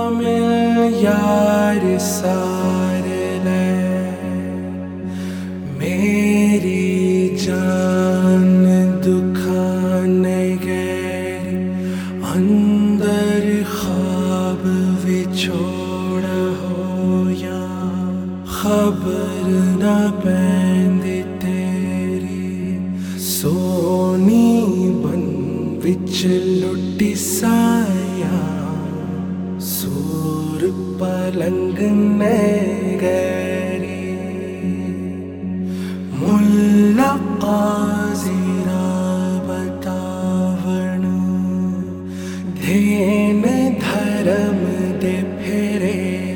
मिल यार सारे ले मेरी जान दुखाने गए अंदर ख्वाब विछोड़ा हो या खबर न पैंदी तेरी सोनी बन विच लुटी साया सूर पलंग ने गैरी मुल्ला काज़ीरा बतावण धेन धर्म दे फेरे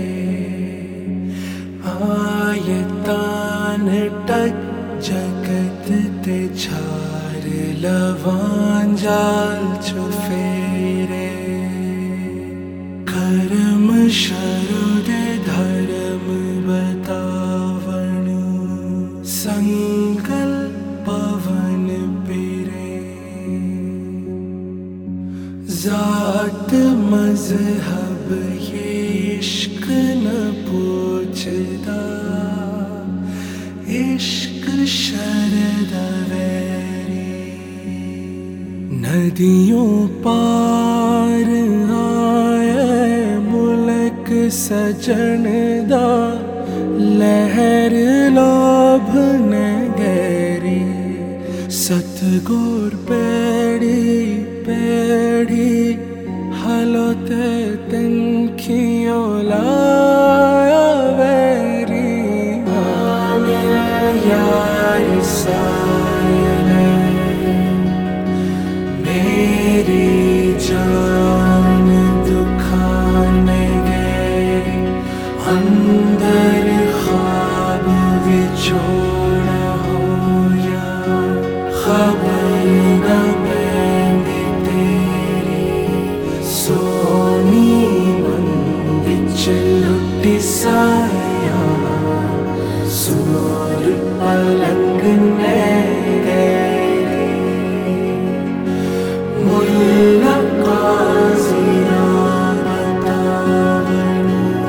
आयतान टक जगत ते छार लवान जाल छुफेरे कर्म शरुद धर्म बतावण संकल्प पवन पिरे जात मजहब ये इश्क न पूछता इश्क शरद वैरी नदियों पार आए मुल्क सजन दा लहर लोभ ने गैरी सतगुर पेड़ी पेड़ी हलोते तनखियों लाया वैरी यार सारे मेरी जान दुखाने गए अंदर ख्वाब विछोड़ा हो या खबर न पैंदी तेरी सोनी बन विच लुटी साया सूर पलंग ने गैरी मुल्ला काज़ीरा बतावण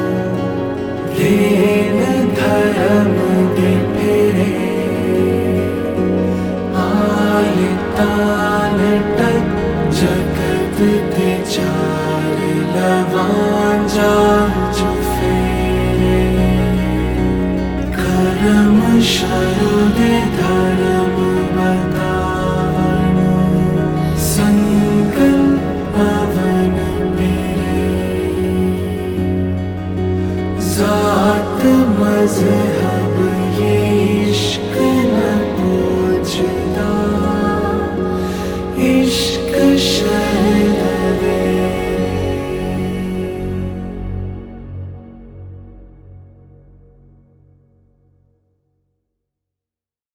धेन धर्म दे फेरे आयतान टक जगत ते चार लवान जाल छुफेरे कर्म शरुद धर्म बतावण संकल्प पवन पिरे जात मजहब ये इश्क